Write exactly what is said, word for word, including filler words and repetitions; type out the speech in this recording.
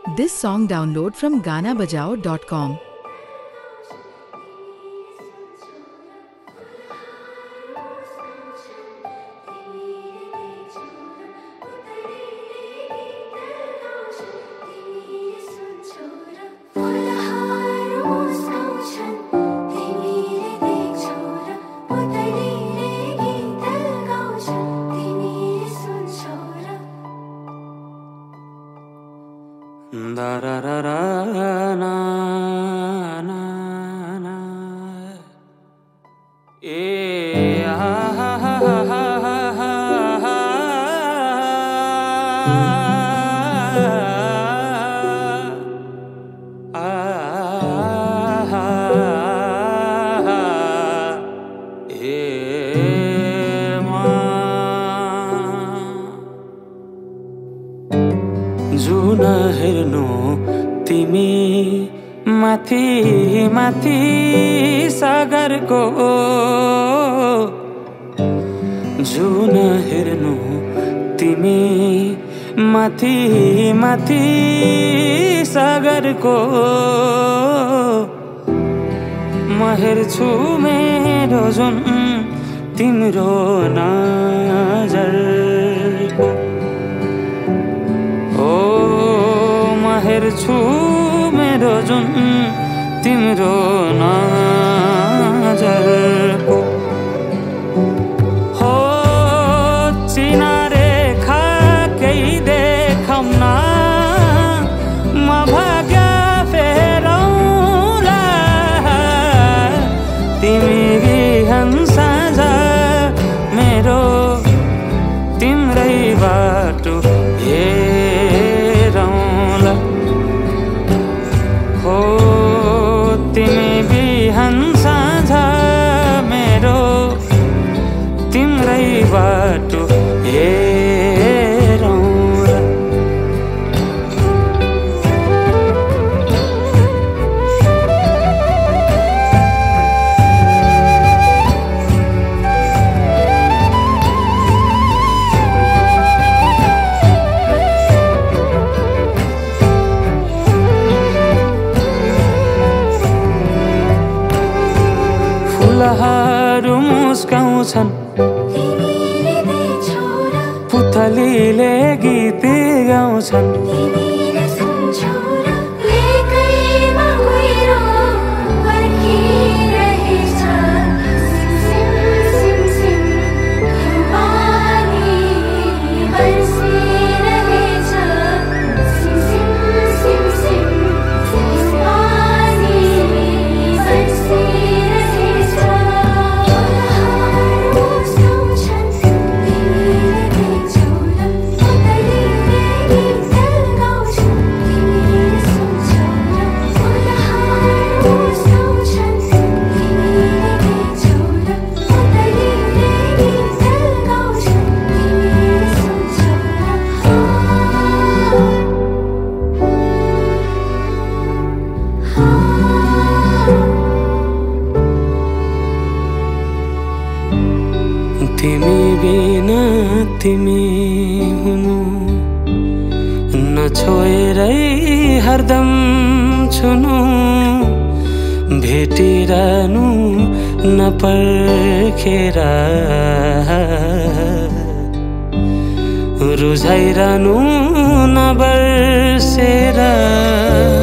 This song download from gana bajao dot com. Da ra ra ra na na na e ha ha ha ha ha ha जुन हेर्नु तिमी माथि माथि सागरको जुन हेर्नु तिमी माथि माथि सागरको म हेर्छु मेरो जुन तिम्रो नजरको हेर्छु मेरो जुन तिम्रो नजरको हो चिनारेखा केही देखाउन म भाग्य फेरौँला तिमी बिहान साँझ मेरो तिम्रै बाटो तिमी बिहान साँझ मेरो तिम्रै बाटो हेरौँला फुलहरू मुस्काउँछन् पुतलीले गीत गाउँछन् तिमी बिना तिमी हुनु नछोएरै हरदम छुनु भेटिरहनु नपर्खेर रुझाइरहनु नबर्सेर